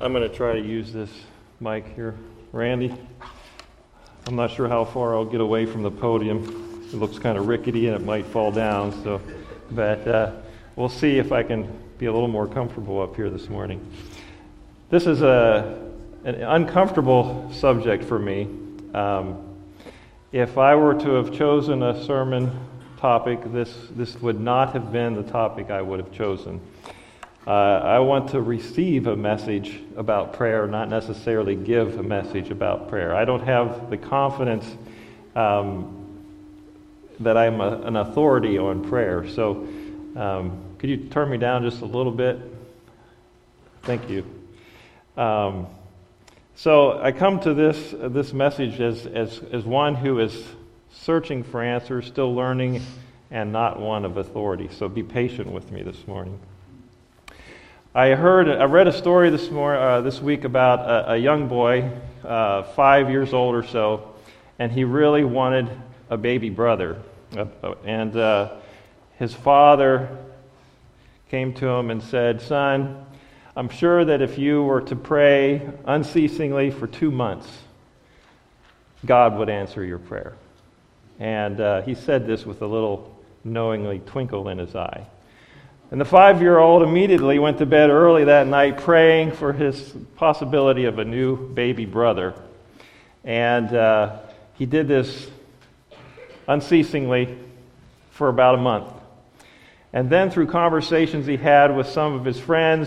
I'm going to try to use this mic here. Randy, I'm not sure how far I'll get away from the podium. It looks kind of rickety and it might fall down, but we'll see if I can be a little more comfortable up here this morning. This is an uncomfortable subject for me. If I were to have chosen a sermon topic, this would not have been the topic I would have chosen. I want to receive a message about prayer, not necessarily give a message about prayer. I don't have the confidence that I'm an authority on prayer. So could you turn me down just a little bit? Thank you. So I come to this message as one who is searching for answers, still learning, and not one of authority. So be patient with me this morning. I read a story this week about a young boy, 5 years old or so, and he really wanted a baby brother. And his father came to him and said, "Son, I'm sure that if you were to pray unceasingly for 2 months, God would answer your prayer." And he said this with a little knowingly twinkle in his eye. And the 5-year-old immediately went to bed early that night praying for his possibility of a new baby brother. And he did this unceasingly for about a month. And then through conversations he had with some of his friends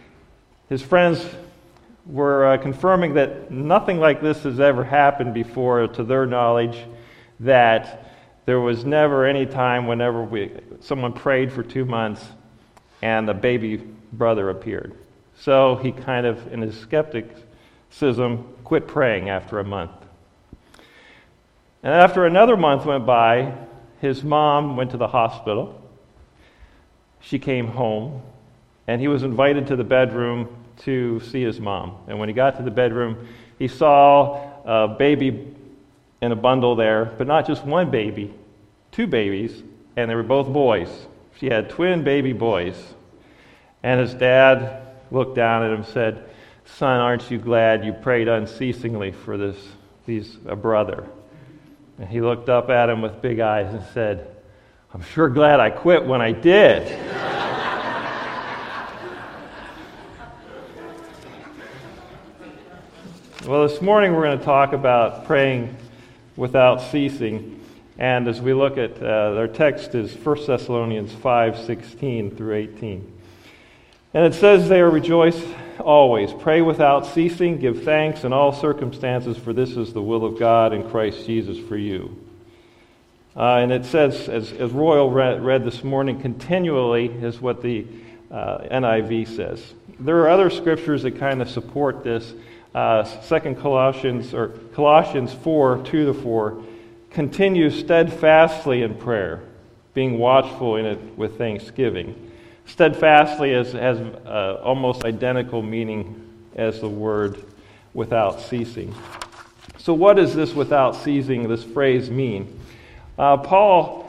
were confirming that nothing like this has ever happened before to their knowledge, that there was never any time whenever someone prayed for 2 months and a baby brother appeared. So he kind of, in his skepticism, quit praying after a month. And after another month went by, his mom went to the hospital. She came home, and he was invited to the bedroom to see his mom. And when he got to the bedroom, he saw a baby in a bundle there, but not just one baby, 2 babies, and they were both boys. She had twin baby boys. And his dad looked down at him and said, "Son, aren't you glad you prayed unceasingly for a brother?" And he looked up at him with big eyes and said, "I'm sure glad I quit when I did." Well, this morning we're going to talk about praying without ceasing. And as we look at our text is 1 Thessalonians 5:16 through 18. And it says there, "Rejoice always, pray without ceasing, give thanks in all circumstances, for this is the will of God in Christ Jesus for you." And it says, as Royal read this morning, continually is what the NIV says. There are other scriptures that kind of support this. Colossians 4:2-4 continues steadfastly in prayer, being watchful in it with thanksgiving. Steadfastly has almost identical meaning as the word without ceasing. So what does this without ceasing, this phrase, mean? Paul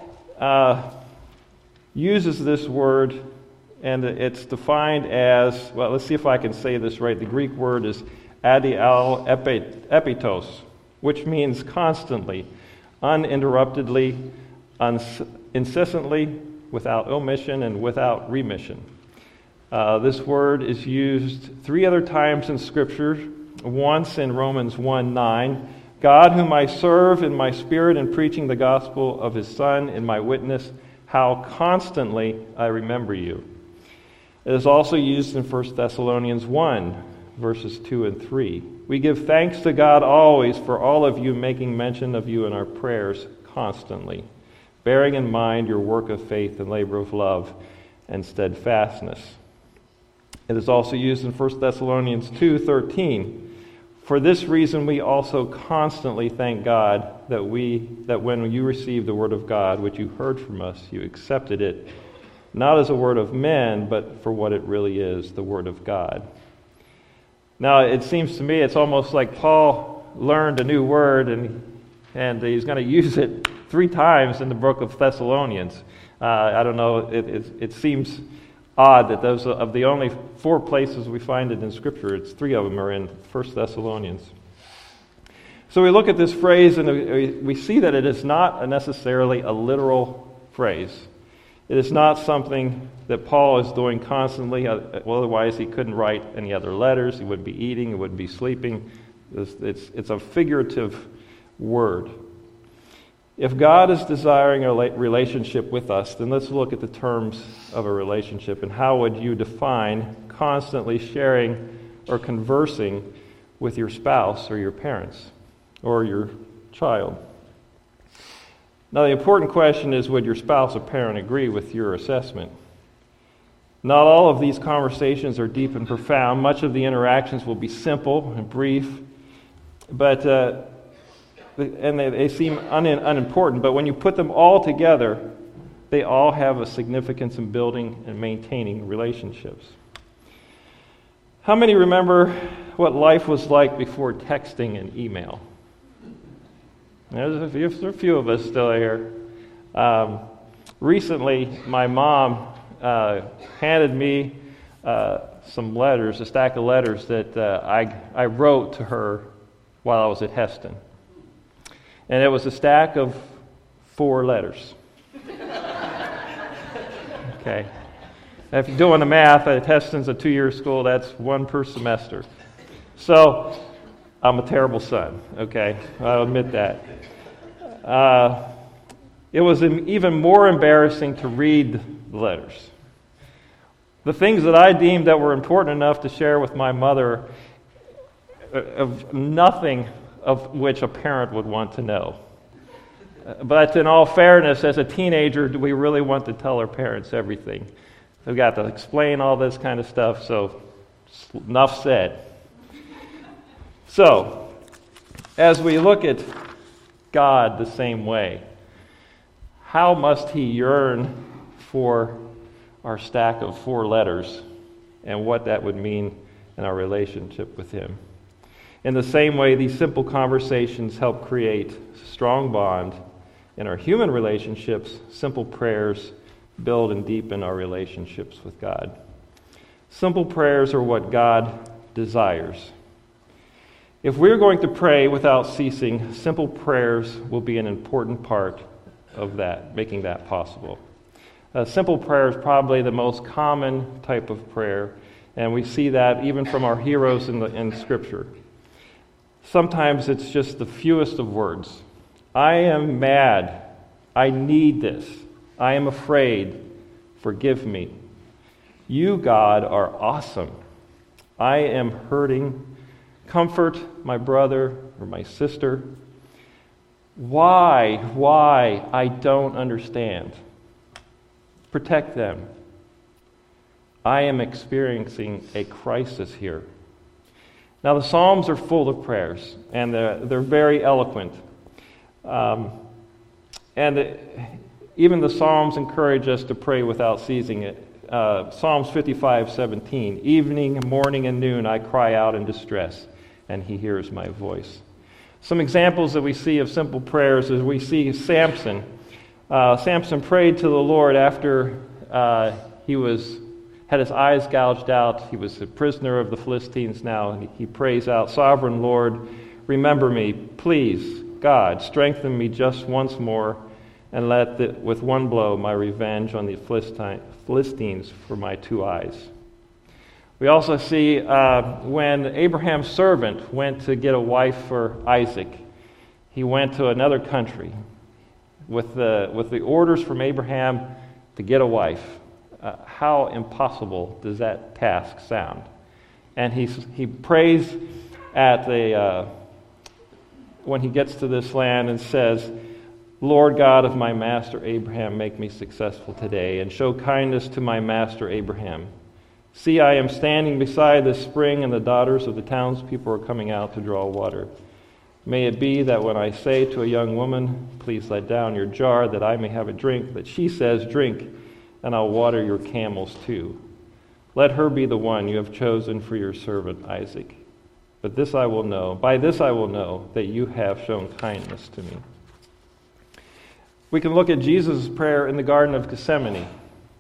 uses this word, and it's defined as, well, let's see if I can say this right. The Greek word is adial epitos, which means constantly, uninterruptedly, incessantly, without omission and without remission. This word is used 3 other times in Scripture. Once in Romans 1:9, "God whom I serve in my spirit in preaching the gospel of his Son in my witness, how constantly I remember you." It is also used in 1 Thessalonians 1, verses 2 and 3. "We give thanks to God always for all of you, making mention of you in our prayers constantly, bearing in mind your work of faith and labor of love and steadfastness." It is also used in 1 Thessalonians 2:13. "For this reason we also constantly thank God that when you received the word of God, which you heard from us, you accepted it, not as a word of men, but for what it really is, the word of God." Now, it seems to me it's almost like Paul learned a new word, and he's going to use it 3 times in the book of Thessalonians. I don't know, it seems odd that those of the only 4 places we find it in Scripture, it's 3 of them are in 1 Thessalonians. So we look at this phrase and we see that it is not necessarily a literal phrase. It is not something that Paul is doing constantly, otherwise he couldn't write any other letters. He would be eating, he would be sleeping. It's a figurative word. If God is desiring a relationship with us, then let's look at the terms of a relationship and how would you define constantly sharing or conversing with your spouse or your parents or your child. Now, the important question is, would your spouse or parent agree with your assessment? Not all of these conversations are deep and profound. Much of the interactions will be simple and brief, but they seem unimportant. But when you put them all together, they all have a significance in building and maintaining relationships. How many remember what life was like before texting and email? There's a few of us still here. Recently, my mom handed me some letters, a stack of letters that I wrote to her while I was at Heston. And it was a stack of 4 letters. Okay. If you're doing the math, at Heston's a 2-year school, that's 1 per semester. So, I'm a terrible son, okay? I'll admit that. It was even more embarrassing to read the letters. The things that I deemed that were important enough to share with my mother, of nothing of which a parent would want to know. But in all fairness, as a teenager, do we really want to tell our parents everything? We've got to explain all this kind of stuff, so enough said. So, as we look at God the same way, how must He yearn for our stack of 4 letters and what that would mean in our relationship with Him? In the same way, these simple conversations help create a strong bond in our human relationships. Simple prayers build and deepen our relationships with God. Simple prayers are what God desires. If we're going to pray without ceasing, simple prayers will be an important part of that, making that possible. Simple prayer is probably the most common type of prayer, and we see that even from our heroes in Scripture. Sometimes it's just the fewest of words. I am mad. I need this. I am afraid. Forgive me. You, God, are awesome. I am hurting. Comfort my brother or my sister. Why? I don't understand. Protect them. I am experiencing a crisis here. Now, the Psalms are full of prayers, and they're very eloquent. Even the Psalms encourage us to pray without ceasing it. Psalms 55:17, evening, morning, and noon I cry out in distress, and He hears my voice. Some examples that we see of simple prayers is we see Samson. Samson prayed to the Lord after he had his eyes gouged out. He was a prisoner of the Philistines now, and he prays out, Sovereign Lord, remember me, please, God, strengthen me just once more, and let with one blow my revenge on the Philistines for my 2 eyes. We also see when Abraham's servant went to get a wife for Isaac, he went to another country with the orders from Abraham to get a wife. How impossible does that task sound? And he prays when he gets to this land and says, Lord God of my master Abraham, make me successful today, and show kindness to my master Abraham. See, I am standing beside the spring, and the daughters of the townspeople are coming out to draw water. May it be that when I say to a young woman, please let down your jar that I may have a drink, that she says, drink, and I'll water your camels too. Let her be the one you have chosen for your servant Isaac. But by this I will know that you have shown kindness to me. We can look at Jesus' prayer in the Garden of Gethsemane.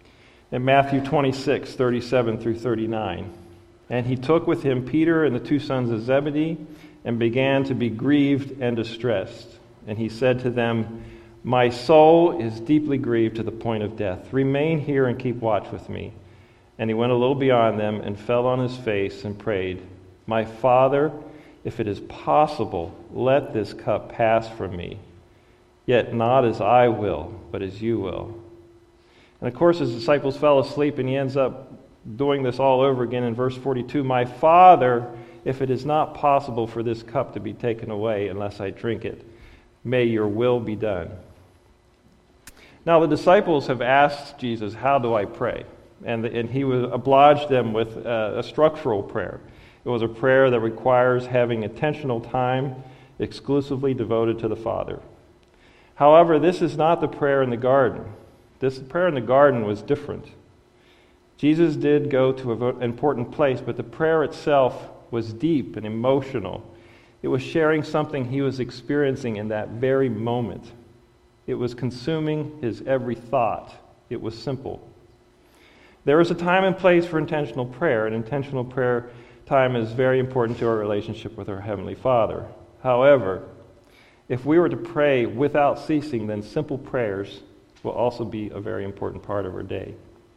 in Matthew 26, 37 through 39. And he took with him Peter and the two sons of Zebedee and began to be grieved and distressed. And he said to them, "My soul is deeply grieved to the point of death. Remain here and keep watch with me." And he went a little beyond them and fell on his face and prayed, "My Father, if it is possible, let this cup pass from me. Yet not as I will, but as you will." And of course his disciples fell asleep, and he ends up doing this all over again in verse 42. "My Father, if it is not possible for this cup to be taken away unless I drink it, may your will be done." Now the disciples have asked Jesus, "How do I pray?" And he obliged them with a structural prayer. It was a prayer that requires having intentional time exclusively devoted to the Father. However, this is not the prayer in the garden. This prayer in the garden was different. Jesus did go to an important place, but the prayer itself was deep and emotional. It was sharing something he was experiencing in that very moment. It was consuming his every thought. It was simple. There is a time and place for intentional prayer, and intentional prayer time is very important to our relationship with our Heavenly Father. However, if we were to pray without ceasing, then simple prayers will also be a very important part of our day.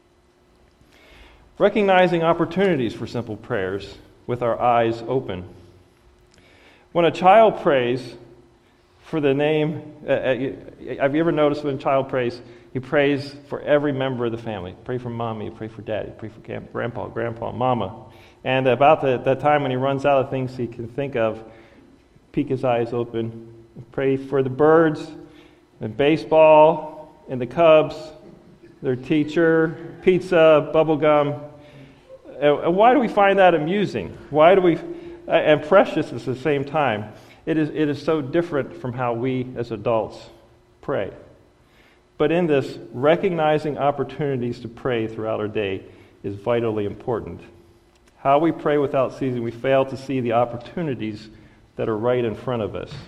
Recognizing opportunities for simple prayers with our eyes open. When a child prays for the name, have you ever noticed when a child prays, he prays for every member of the family? Pray for mommy, pray for daddy, pray for grandpa, mama. And about that time when he runs out of things he can think of, peek his eyes open, pray for the birds, and baseball, and the Cubs, their teacher, pizza, bubble gum. Why do we find that amusing? Why do we, and precious at the same time? It is so different from how we as adults pray. But in this, recognizing opportunities to pray throughout our day is vitally important. How we pray without ceasing, we fail to see the opportunities that are right in front of us.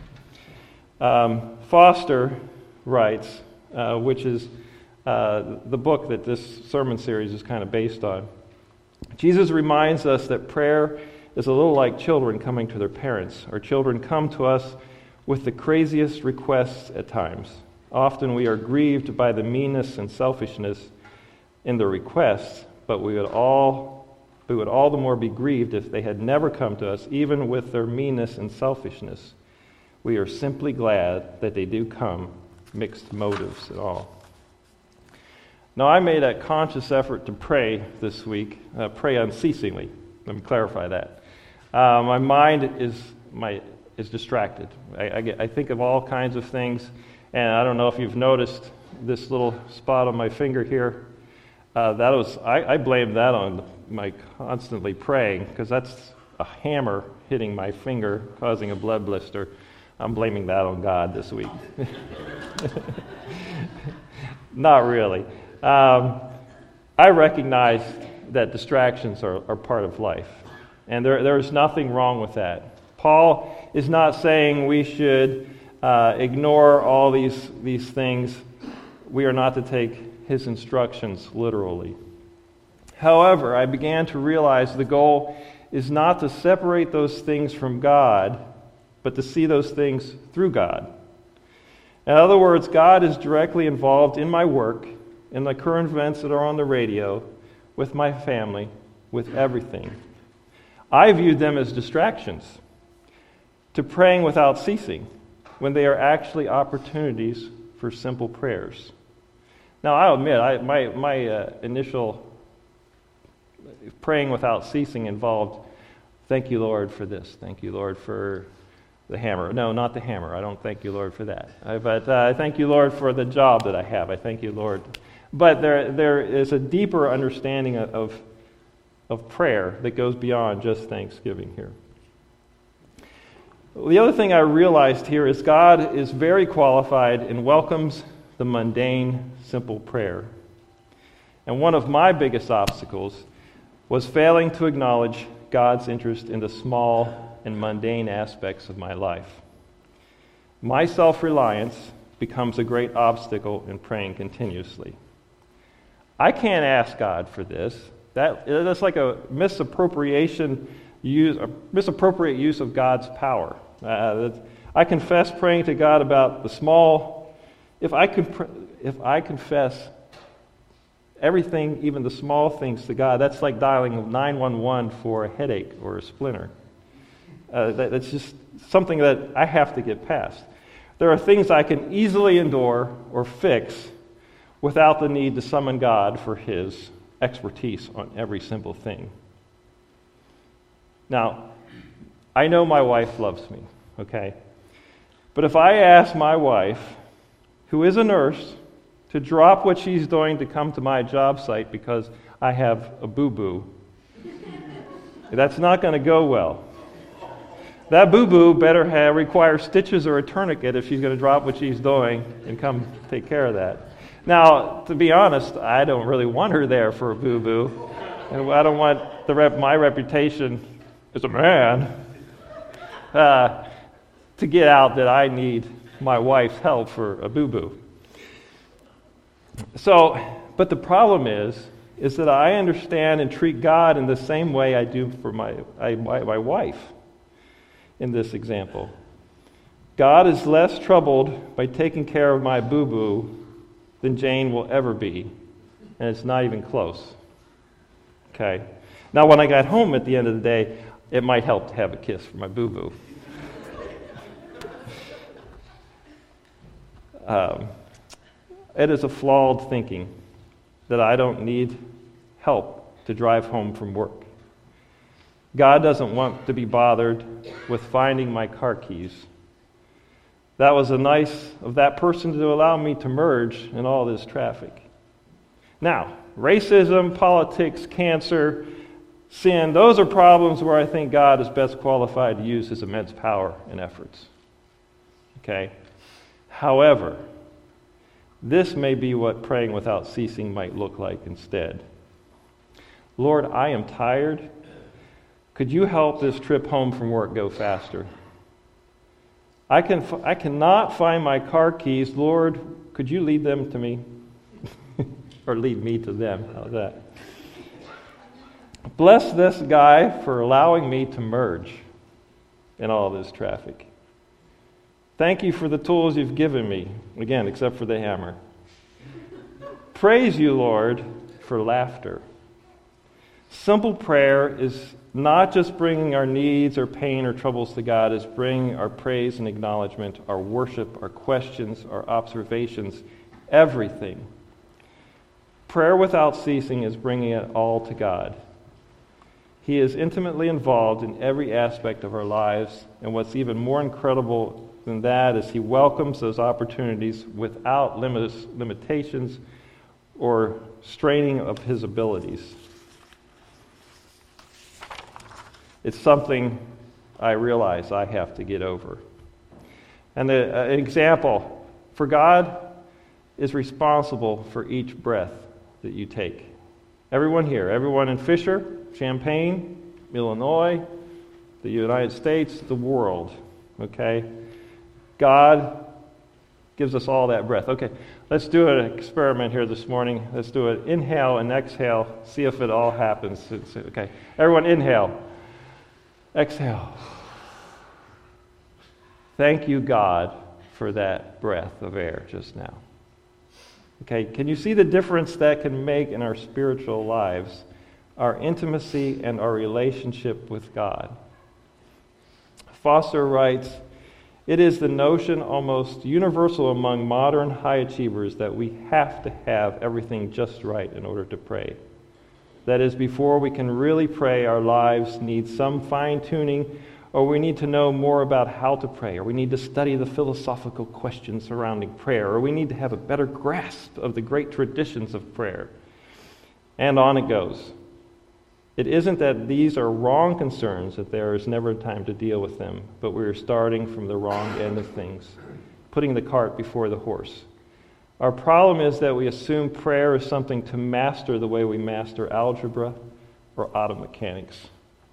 Foster writes, which is the book that this sermon series is kind of based on. Jesus reminds us that prayer is a little like children coming to their parents. Our children come to us with the craziest requests at times. Often we are grieved by the meanness and selfishness in the requests, but we would all the more be grieved if they had never come to us, even with their meanness and selfishness. We are simply glad that they do come, mixed motives at all. Now, I made a conscious effort to pray this week, pray unceasingly. Let me clarify that. My mind is distracted. I think of all kinds of things, and I don't know if you've noticed this little spot on my finger here. I blame that on my constantly praying, because that's a hammer hitting my finger, causing a blood blister. I'm blaming that on God this week. Not really. I recognize that distractions are part of life, and there's nothing wrong with that. Paul is not saying we should ignore all these things. We are not to take his instructions literally. However, I began to realize the goal is not to separate those things from God, but to see those things through God. In other words, God is directly involved in my work, in the current events that are on the radio, with my family, with everything. I viewed them as distractions to praying without ceasing, when they are actually opportunities for simple prayers. Now, I'll admit, my initial praying without ceasing involved, thank you, Lord, for this. Thank you, Lord, for the hammer. No, not the hammer. I don't thank you, Lord, for that. But I thank you, Lord, for the job that I have. I thank you, Lord. But there is a deeper understanding of prayer that goes beyond just thanksgiving here. The other thing I realized here is God is very qualified and welcomes the mundane, simple prayer. And one of my biggest obstacles was failing to acknowledge God's interest in the small and mundane aspects of my life. My self-reliance becomes a great obstacle in praying continuously. I can't ask God for this. That's like a misappropriate use of God's power. I confess praying to God about the small. If I confess everything, even the small things to God, that's like dialing 911 for a headache or a splinter. That's just something that I have to get past. There are things I can easily endure or fix without the need to summon God for His expertise on every simple thing. Now, I know my wife loves me, okay? But if I ask my wife, who is a nurse, to drop what she's doing to come to my job site because I have a boo-boo, that's not going to go well. That boo-boo better require stitches or a tourniquet if she's going to drop what she's doing and come take care of that. Now, to be honest, I don't really want her there for a boo-boo. And I don't want my reputation as a man to get out that I need my wife's help for a boo-boo. So, but the problem is that I understand and treat God in the same way I do for my wife in this example. God is less troubled by taking care of my boo-boo than Jane will ever be, and it's not even close. Okay? Now, when I got home at the end of the day, it might help to have a kiss for my boo-boo. It is a flawed thinking that I don't need help to drive home from work. God doesn't want to be bothered with finding my car keys. That was nice of that person to allow me to merge in all this traffic. Now, racism, politics, cancer, sin, those are problems where I think God is best qualified to use His immense power and efforts. Okay? However, this may be what praying without ceasing might look like instead. Lord, I am tired. Could you help this trip home from work go faster? I cannot find my car keys. Lord, could you lead them to me? Or lead me to them. How's that? Bless this guy for allowing me to merge in all this traffic. Thank you for the tools you've given me. Again, except for the hammer. Praise you, Lord, for laughter. Simple prayer is not just bringing our needs or pain or troubles to God, it's bringing our praise and acknowledgement, our worship, our questions, our observations, everything. Prayer without ceasing is bringing it all to God. He is intimately involved in every aspect of our lives, and what's even more incredible than that is He welcomes those opportunities without limitations or straining of His abilities. It's something I realize I have to get over. And an example, for God is responsible for each breath that you take. Everyone here, everyone in Fisher, Champaign, Illinois, the United States, the world, okay? God gives us all that breath. Okay, let's do an experiment here this morning. Let's do an inhale and exhale, see if it all happens. Okay, everyone inhale. Exhale. Thank you, God, for that breath of air just now. Okay, can you see the difference that can make in our spiritual lives, our intimacy and our relationship with God? Foster writes, "It is the notion almost universal among modern high achievers that we have to have everything just right in order to pray. That is, before we can really pray, our lives need some fine-tuning, or we need to know more about how to pray, or we need to study the philosophical questions surrounding prayer, or we need to have a better grasp of the great traditions of prayer." And on it goes. It isn't that these are wrong concerns, that there is never time to deal with them, but we are starting from the wrong end of things, putting the cart before the horse. Our problem is that we assume prayer is something to master the way we master algebra or auto mechanics.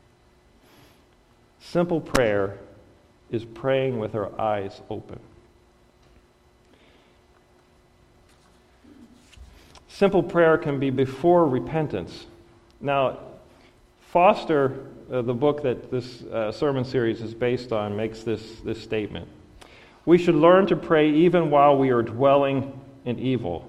Simple prayer is praying with our eyes open. Simple prayer can be before repentance. Now, Foster, the book that this sermon series is based on, makes this statement. We should learn to pray even while we are dwelling in evil.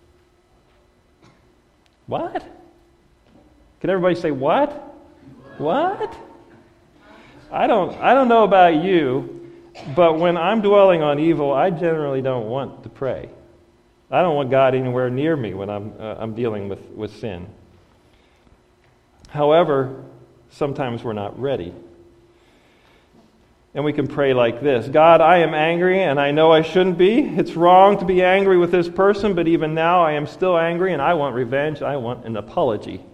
What? Can everybody say what? What? I don't know about you, but when I'm dwelling on evil, I generally don't want to pray. I don't want God anywhere near me when I'm dealing with sin. However, sometimes we're not ready. And we can pray like this: God, I am angry and I know I shouldn't be. It's wrong to be angry with this person, but even now I am still angry and I want revenge. I want an apology.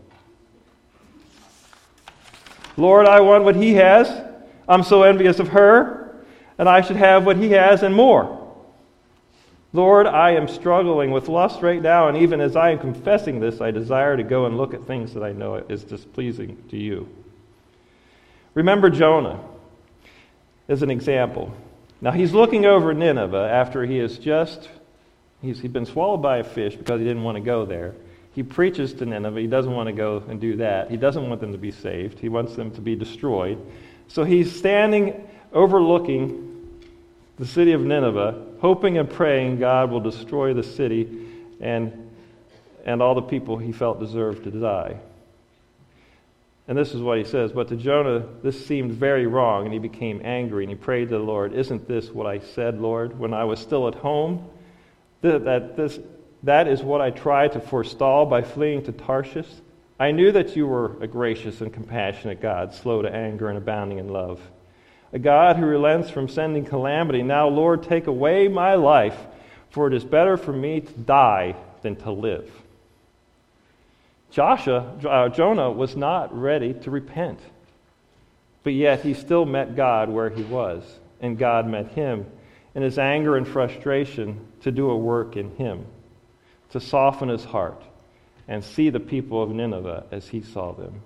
Lord, I want what he has. I'm so envious of her, and I should have what he has and more. Lord, I am struggling with lust right now, and even as I am confessing this, I desire to go and look at things that I know is displeasing to you. Remember Jonah as an example. Now he's looking over Nineveh after he's been swallowed by a fish because he didn't want to go there. He preaches to Nineveh. He doesn't want to go and do that. He doesn't want them to be saved. He wants them to be destroyed. So he's standing overlooking the city of Nineveh, hoping and praying God will destroy the city and all the people he felt deserved to die. And this is what he says: but to Jonah this seemed very wrong, and he became angry, and he prayed to the Lord, "Isn't this what I said, Lord, when I was still at home? That is what I tried to forestall by fleeing to Tarshish. I knew that you were a gracious and compassionate God, slow to anger and abounding in love, a God who relents from sending calamity. Now, Lord, take away my life, for it is better for me to die than to live." Jonah was not ready to repent, but yet he still met God where he was, and God met him in his anger and frustration to do a work in him, to soften his heart and see the people of Nineveh as he saw them.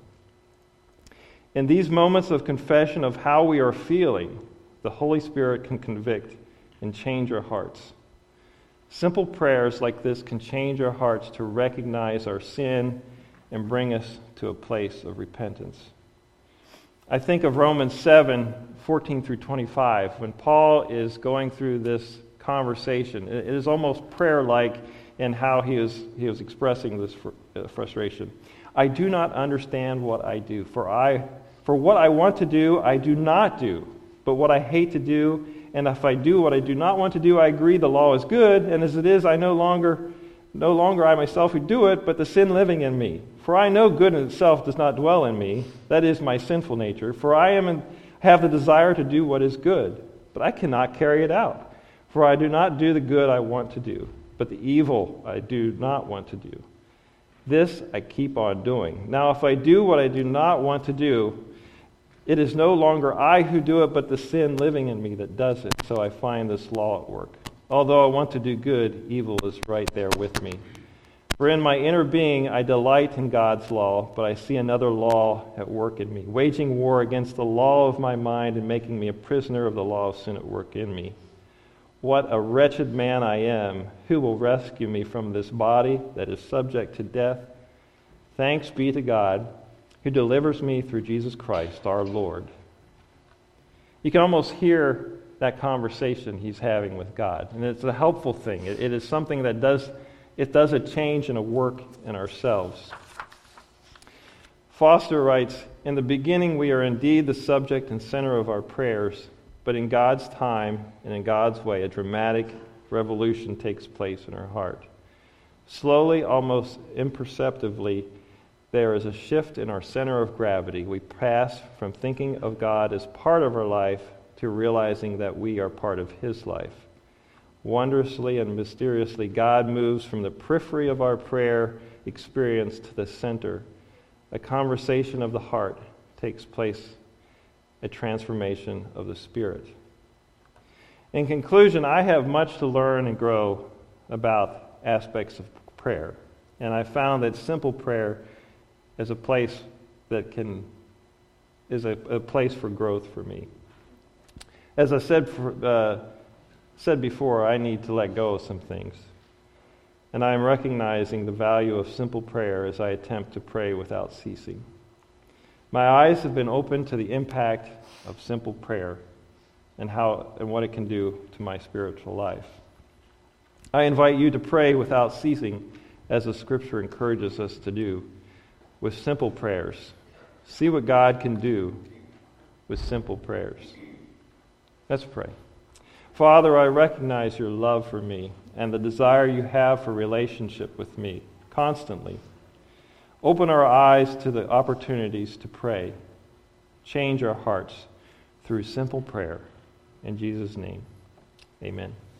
In these moments of confession of how we are feeling, the Holy Spirit can convict and change our hearts. Simple prayers like this can change our hearts to recognize our sin and bring us to a place of repentance. I think of Romans 7:14 through 25, when Paul is going through this conversation. It is almost prayer-like in how he was expressing this frustration. I do not understand what I do, for what I want to do, I do not do, but what I hate to do, and if I do what I do not want to do, I agree the law is good, and as it is, I no longer I myself who do it, but the sin living in me. For I know good in itself does not dwell in me, that is my sinful nature, for I have the desire to do what is good, but I cannot carry it out. For I do not do the good I want to do, but the evil I do not want to do. This I keep on doing. Now if I do what I do not want to do, it is no longer I who do it, but the sin living in me that does it. So I find this law at work. Although I want to do good, evil is right there with me. For in my inner being I delight in God's law, but I see another law at work in me, waging war against the law of my mind and making me a prisoner of the law of sin at work in me. What a wretched man I am! Who will rescue me from this body that is subject to death? Thanks be to God, who delivers me through Jesus Christ, our Lord. You can almost hear that conversation he's having with God. And it's a helpful thing. It is something that does a change and a work in ourselves. Foster writes, in the beginning we are indeed the subject and center of our prayers, but in God's time and in God's way, a dramatic revolution takes place in our heart. Slowly, almost imperceptibly, there is a shift in our center of gravity. We pass from thinking of God as part of our life to realizing that we are part of His life. Wondrously and mysteriously, God moves from the periphery of our prayer experience to the center. A conversation of the heart takes place, a transformation of the spirit. In conclusion, I have much to learn and grow about aspects of prayer, and I found that simple prayer is a place that is a place for growth for me. As I said before, I need to let go of some things. and I am recognizing the value of simple prayer as I attempt to pray without ceasing. My eyes have been opened to the impact of simple prayer and what it can do to my spiritual life. I invite you to pray without ceasing, as the Scripture encourages us to do, with simple prayers. See what God can do with simple prayers. Let's pray. Father, I recognize your love for me and the desire you have for relationship with me constantly. Open our eyes to the opportunities to pray. Change our hearts through simple prayer. In Jesus' name, amen.